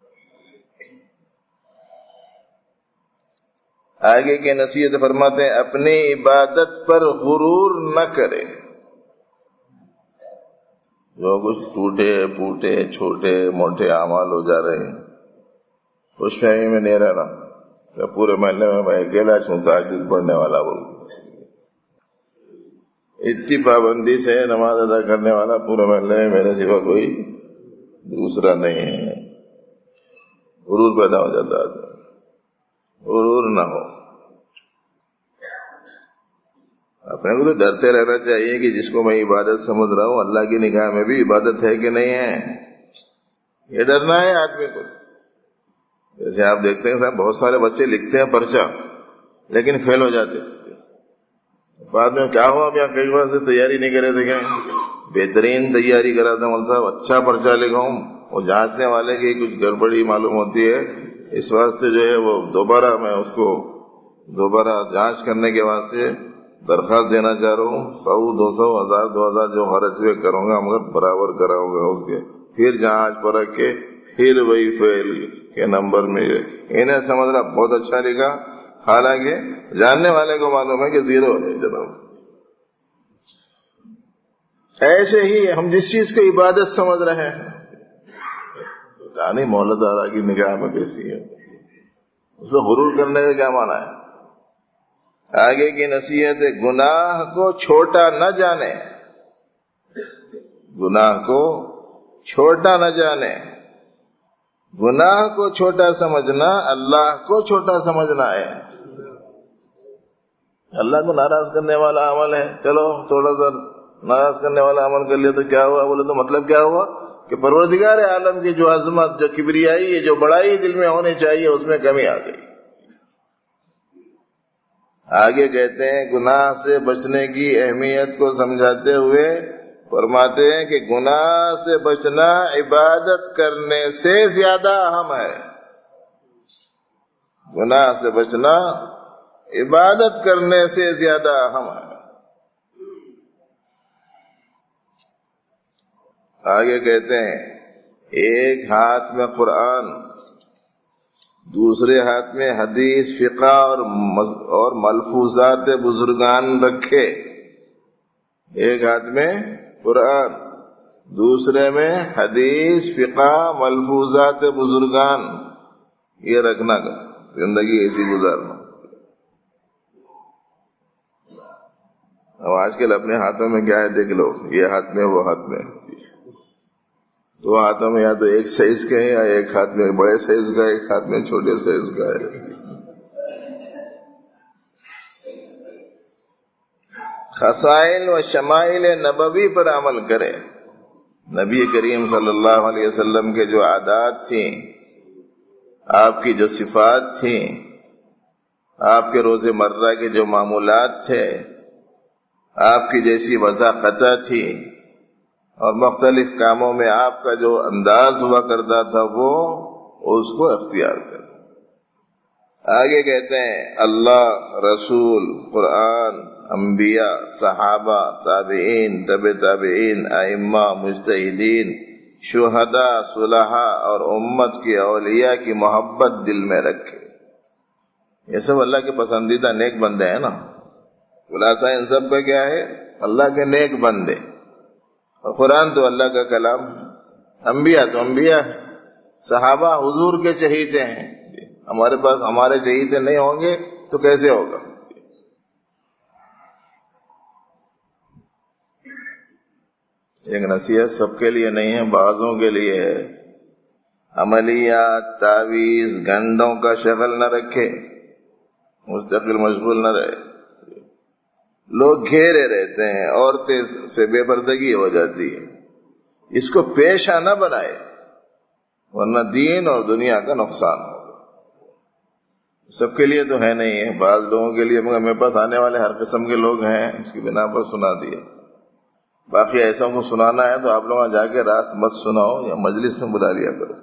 آگے کی نصیحت فرماتے ہیں اپنی عبادت پر غرور نہ کرے. جو کچھ ٹوٹے پوٹے چھوٹے موٹے اعمال ہو جا رہے ہیں، خوش فہمی میں نہیں رہنا کہ پورے محلے میں میں اکیلا چھوں تہجد پڑھنے والا بول، اتنی پابندی سے نماز ادا کرنے والا پورے محلے میں میرے سوا کوئی دوسرا نہیں ہے. غرور پیدا ہو جاتا ہے. غرور نہ ہو. اپنے کو تو ڈرتے رہنا چاہیے کہ جس کو میں عبادت سمجھ رہا ہوں اللہ کی نگاہ میں بھی عبادت ہے کہ نہیں ہے، یہ ڈرنا ہے آدمی کو. جیسے آپ دیکھتے ہیں صاحب بہت سارے بچے لکھتے ہیں پرچہ لیکن فیل ہو جاتے، بعد میں کیا ہوا، اب یہاں کئی بار سے تیاری نہیں کرے تھے، کیا بہترین تیاری کرا تھا مول صاحب، اچھا پرچہ لکھا ہوں، وہ جانچنے والے کی کچھ گڑبڑی معلوم ہوتی ہے، اس واسطے جو ہے وہ دوبارہ میں اس کو دوبارہ جانچ کرنے کے واسطے درخواست دینا چاہ رہا ہوں. سو دو سو ہزار دو ہزار جو خرچ ہوئے کروں گا مگر برابر کراؤں گا اس کے، پھر جانچ پرکھ کے پھر وہی فیل کے نمبر میں انہیں سمجھ رہا بہت اچھا لکھا، حالانکہ جاننے والے کو معلوم ہے کہ زیرو ہے جناب. ایسے ہی ہم جس چیز کو عبادت سمجھ رہے ہیں پتا نہیں مولا دارا کی نگاہ میں کیسی ہے، اس میں غرور کرنے کا کیا معنی ہے. آگے کی نصیحت ہے گناہ کو چھوٹا نہ جانے. گناہ کو چھوٹا نہ جانے. گناہ کو چھوٹا سمجھنا اللہ کو چھوٹا سمجھنا ہے. اللہ کو ناراض کرنے والا عمل ہے، چلو تھوڑا سا ناراض کرنے والا عمل کر لیا تو کیا ہوا، بولے تو مطلب کیا ہوا کہ پروردگار عالم کی جو عظمت، جو کبریائی، جو بڑائی دل میں ہونی چاہیے اس میں کمی آ گئی. آگے کہتے ہیں گناہ سے بچنے کی اہمیت کو سمجھاتے ہوئے فرماتے ہیں کہ گناہ سے بچنا عبادت کرنے سے زیادہ اہم ہے. گناہ سے بچنا عبادت کرنے سے زیادہ اہم ہے. آگے کہتے ہیں ایک ہاتھ میں قرآن، دوسرے ہاتھ میں حدیث، فقہ اور ملفوظات بزرگان رکھے. ایک ہاتھ میں قرآن، دوسرے میں حدیث، فقہ، ملفوظات بزرگان، یہ رکھنا، زندگی ایسی گزارنا. اب آج کل اپنے ہاتھوں میں کیا ہے دیکھ لو، یہ ہاتھ میں وہ ہاتھ میں، دو ہاتھوں میں یا تو ایک سائز کا ہے یا ایک ہاتھ میں بڑے سائز کا، ایک ہاتھ میں چھوٹے سائز کا ہے۔ خصائل و شمائل نبوی پر عمل کرے۔ نبی کریم صلی اللہ علیہ وسلم کے جو عادات تھیں، آپ کی جو صفات تھیں، آپ کے روز مرہ کے جو معمولات تھے، آپ کی جیسی وضاقتہ تھی، اور مختلف کاموں میں آپ کا جو انداز ہوا کرتا تھا، وہ اس کو اختیار کر۔ آگے کہتے ہیں اللہ، رسول، قرآن، انبیاء، صحابہ، تابعین، تبع تابعین، ائمہ، مجتہدین، شہداء، صلحاء اور امت کی اولیاء کی محبت دل میں رکھے۔ یہ سب اللہ کے پسندیدہ نیک بندے ہیں نا۔ خلاصہ ان سب کا کیا ہے؟ اللہ کے نیک بندے۔ اور قرآن تو اللہ کا کلام ہے، انبیاء تو انبیاء ہے، صحابہ حضور کے چہیتے ہیں۔ ہمارے پاس ہمارے چہیتے نہیں ہوں گے تو کیسے ہوگا؟ ایک نصیحت سب کے لیے نہیں ہے، بعضوں کے لیے ہے۔ عملیات، تعویذ، گنڈوں کا شغل نہ رکھے، مستقل مشغول نہ رہے۔ لوگ گھیرے رہتے ہیں، عورتیں سے بے پردگی ہو جاتی ہے، اس کو پیشہ نہ بنائے ورنہ دین اور دنیا کا نقصان ہوگا۔ سب کے لیے تو ہے نہیں ہے، بعض لوگوں کے لیے، مگر میرے پاس آنے والے ہر قسم کے لوگ ہیں، اس کی بنا پر سنا دیا۔ باقی ایسا کو سنانا ہے تو آپ لوگ جا کے راست مت سناؤ یا مجلس میں بلا لیا کرو۔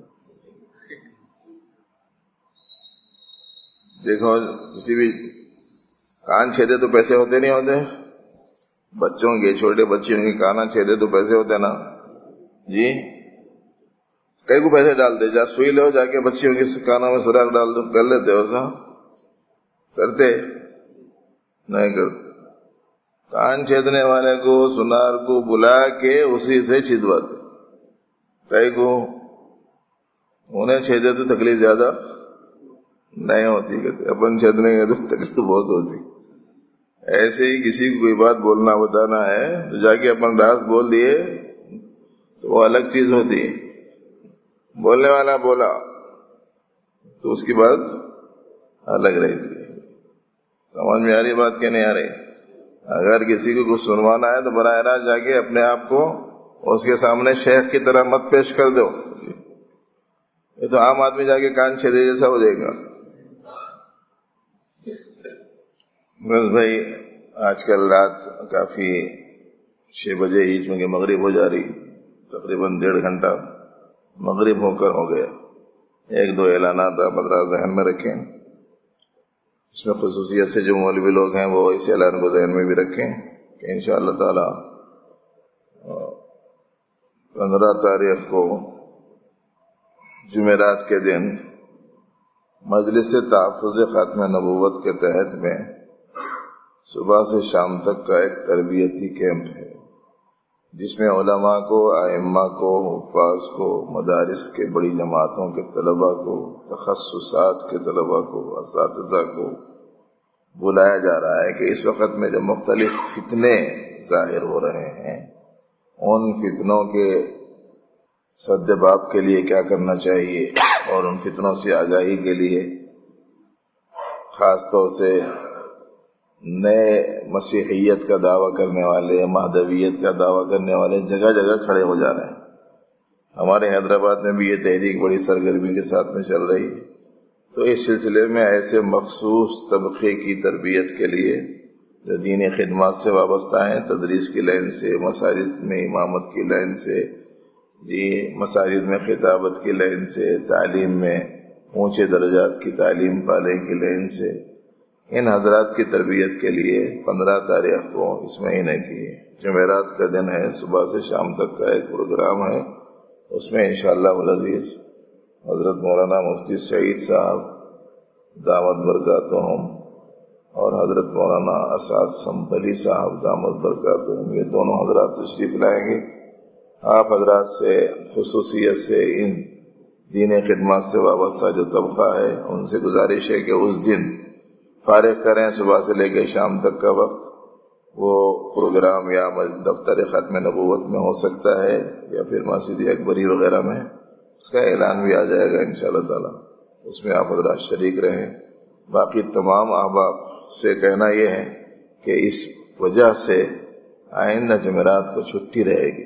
دیکھو کسی بھی کان چھیدے تو پیسے ہوتے نہیں ہوتے؟ بچوں کے، چھوٹے بچوں کے کانا چھیدے تو پیسے ہوتے نا جی؟ کئی کو پیسے ڈال دے، جا سوئی لو، جا کے بچیوں کے کانوں میں سراخ ڈال دو، کر لیتے ہو سا؟ کرتے نہیں کرتے۔ کان چھیدنے والے کو، سنار کو بلا کے اسی سے چھدواتے۔ کئی کو انہیں چھیدے تو تکلیف زیادہ نہیں ہوتی، کہتے اپن چھیدنے کے تو تکلیف بہت ہوتی۔ ایسے ہی کسی کو کوئی بات بولنا بتانا ہے تو جا کے اپن راز بول دیے تو وہ الگ چیز ہوتی ہے۔ بولنے والا بولا تو اس کی بات الگ رہتی ہے۔ سمجھ میں آ رہی بات کہ نہیں آ رہی؟ اگر کسی کو کچھ سنوانا ہے تو براہ راست جا کے اپنے آپ کو اس کے سامنے شیخ کی طرح مت پیش کر دو، یہ تو عام آدمی جا کے کان چھیدے جیسا ہو جائے گا۔ بس بھائی آج کل رات کافی چھ بجے ہی چونکہ مغرب ہو جا رہی، تقریباً ڈیڑھ گھنٹہ مغرب ہو کر ہو گیا۔ ایک دو اعلانات آپ حضرات ذہن میں رکھیں، اس میں خصوصیت سے جو مولوی لوگ ہیں وہ اس اعلان کو ذہن میں بھی رکھیں کہ انشاءاللہ تعالی پندرہ تاریخ کو جمعرات کے دن مجلس تحفظ ختم نبوت کے تحت میں صبح سے شام تک کا ایک تربیتی کیمپ ہے، جس میں علماء کو، ائمہ کو، حفاظ کو، مدارس کے بڑی جماعتوں کے طلباء کو، تخصصات کے طلباء کو، اساتذہ کو بلایا جا رہا ہے کہ اس وقت میں جو مختلف فتنے ظاہر ہو رہے ہیں، ان فتنوں کے سد باب کے لیے کیا کرنا چاہیے، اور ان فتنوں سے آگاہی کے لیے خاص طور سے نئے مسیحیت کا دعویٰ کرنے والے، مہدویت کا دعویٰ کرنے والے جگہ جگہ کھڑے ہو جا رہے ہیں۔ ہمارے حیدرآباد میں بھی یہ تحریک بڑی سرگرمی کے ساتھ میں چل رہی ہے۔ تو اس سلسلے میں ایسے مخصوص طبقے کی تربیت کے لیے جو دینی خدمات سے وابستہ ہیں، تدریس کی لائن سے، مساجد میں امامت کی لائن سے، جی مساجد میں خطابت کی لائن سے، تعلیم میں اونچے درجات کی تعلیم پانے کی لائن سے، ان حضرات کی تربیت کے لیے پندرہ تاریخ کو اس مہینے کی جمعرات کا دن ہے، صبح سے شام تک کا ایک پروگرام ہے۔ اس میں انشاءاللہ العزیز حضرت مولانا مفتی سعید صاحب دامت برکاتہم اور حضرت مولانا اسعد سنبھلی صاحب دامت برکاتہم، یہ دونوں حضرات تشریف لائیں گے۔ آپ حضرات سے خصوصیت سے ان دینی خدمات سے وابستہ جو طبقہ ہے ان سے گزارش ہے کہ اس دن فارغ کریں صبح سے لے کے شام تک کا وقت، وہ پروگرام یا دفتر ختم نبوت میں ہو سکتا ہے یا پھر مسجد اکبری وغیرہ میں، اس کا اعلان بھی آ جائے گا انشاءاللہ تعالی، اس میں آپ حضرات شریک رہیں۔ باقی تمام احباب سے کہنا یہ ہے کہ اس وجہ سے آئندہ جمعرات کو چھٹی رہے گی۔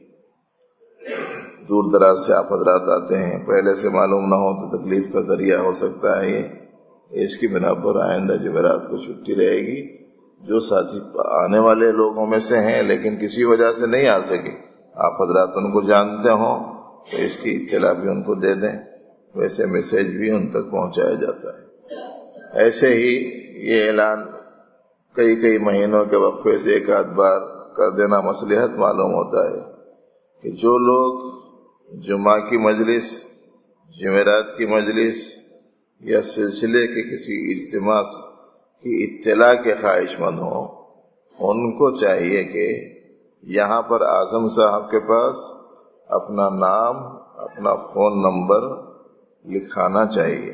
دور دراز سے آپ حضرات آتے ہیں، پہلے سے معلوم نہ ہو تو تکلیف کا ذریعہ ہو سکتا ہے یہ، اس کی بنا پر آئندہ جمعرات کو چھٹی رہے گی۔ جو ساتھی آنے والے لوگوں میں سے ہیں لیکن کسی وجہ سے نہیں آ سکے، آپ حضرات ان کو جانتے ہوں تو اس کی اطلاع بھی ان کو دے دیں، ویسے میسیج بھی ان تک پہنچایا جاتا ہے۔ ایسے ہی یہ اعلان کئی کئی مہینوں کے وقفے سے ایک آدھ بار کر دینا مصلحت معلوم ہوتا ہے کہ جو لوگ جمعہ کی مجلس، جمعرات کی مجلس یا سلسلے کے کسی اجتماع کی اطلاع کے خواہش مند ہوں، ان کو چاہیے کہ یہاں پر اعظم صاحب کے پاس اپنا نام، اپنا فون نمبر لکھانا چاہیے۔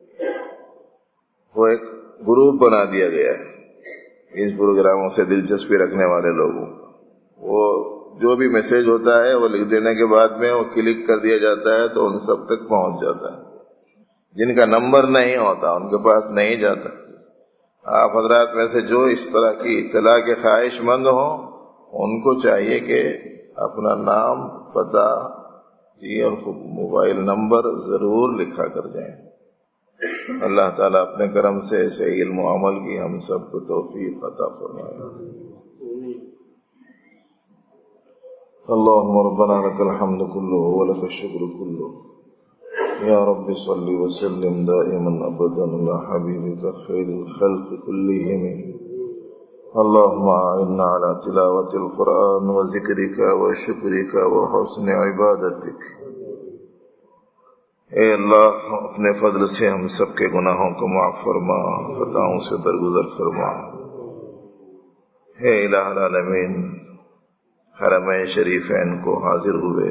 وہ ایک گروپ بنا دیا گیا ہے اس پروگراموں سے دلچسپی رکھنے والے لوگوں، وہ جو بھی میسج ہوتا ہے وہ لکھ دینے کے بعد میں وہ کلک کر دیا جاتا ہے تو ان سب تک پہنچ جاتا ہے۔ جن کا نمبر نہیں ہوتا ان کے پاس نہیں جاتا۔ آپ حضرات میں سے جو اس طرح کی اطلاع کے خواہش مند ہوں، ان کو چاہیے کہ اپنا نام، پتہ اور موبائل نمبر ضرور لکھا کر جائیں۔ اللہ تعالیٰ اپنے کرم سے ایسے علم و عمل کی ہم سب کو توفیق عطا فرمائے۔ اللهم ربنا لك الحمد كله ولك الشكر كله يا رب صل وسلم دائما ابدا على حبيبك خير الخلق كلهم اللهم اعنا على تلاوة القرآن وذكرك وشكرك وحسن عبادتك۔ اے اللہ اپنے فضل سے ہم سب کے گناہوں کو معاف فرما، خطاؤں سے درگزر فرما۔ اے الہ العالمین، حرمین شریفین کو حاضر ہوئے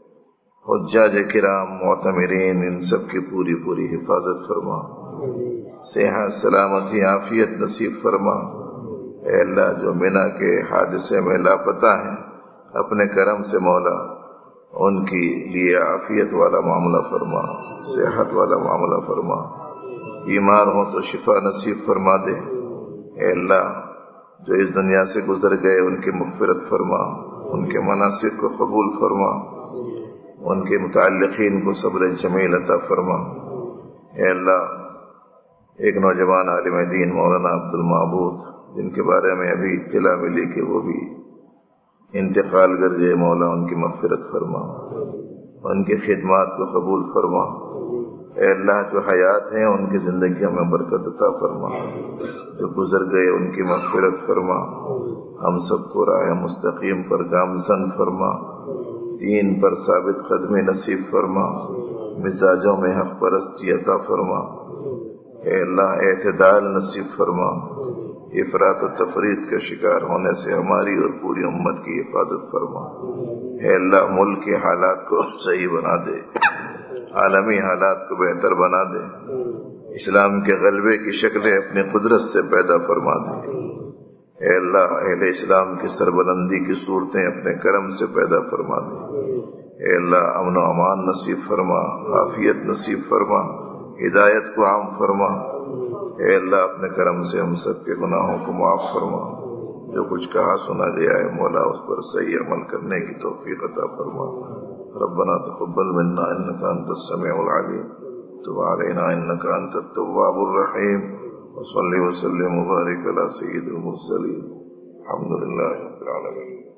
حجاج کرام، معتمرین، ان سب کی پوری پوری حفاظت فرما، صحت، سلامتی، عافیت نصیب فرما۔ اے اللہ جو مینا کے حادثے میں لاپتہ ہیں، اپنے کرم سے مولا ان کی لیے عافیت والا معاملہ فرما، صحت والا معاملہ فرما، بیمار ہوں تو شفا نصیب فرما دے۔ اے اللہ جو اس دنیا سے گزر گئے ان کی مغفرت فرما، ان کے مناسک کو قبول فرما، ان کے متعلقین کو صبر جمیل عطا فرما۔ اے اللہ ایک نوجوان عالم دین مولانا عبد المعبود جن کے بارے میں ابھی اطلاع ملی کہ وہ بھی انتقال کر گئے، مولا ان کی مغفرت فرما، ان کی خدمات کو قبول فرما۔ اے اللہ جو حیات ہیں ان کی زندگیوں میں برکت عطا فرما، جو گزر گئے ان کی مغفرت فرما، ہم سب کو راہ مستقیم پر گامزن فرما، دین پر ثابت قدمی نصیب فرما، مزاجوں میں حق پرستی عطا فرما۔ اے اللہ اعتدال نصیب فرما، افراط و تفریط کا شکار ہونے سے ہماری اور پوری امت کی حفاظت فرما۔ اے اللہ ملک کے حالات کو صحیح بنا دے، عالمی حالات کو بہتر بنا دے، اسلام کے غلبے کی شکلیں اپنی قدرت سے پیدا فرما دے۔ اے اللہ اہل اسلام کی سربلندی کی صورتیں اپنے کرم سے پیدا فرما دے۔ اے اللہ امن و امان نصیب فرما، عافیت نصیب فرما، ہدایت کو عام فرما۔ اے اللہ اپنے کرم سے ہم سب کے گناہوں کو معاف فرما، جو کچھ کہا سنا گیا ہے مولا اس پر صحیح عمل کرنے کی توفیق عطا فرما۔ ربنا تقبل منا انك انت السميع العليم تب علينا انك انت التواب الرحيم وصل وسلم وبارك على سيد المرسلين الحمد لله رب العالمين۔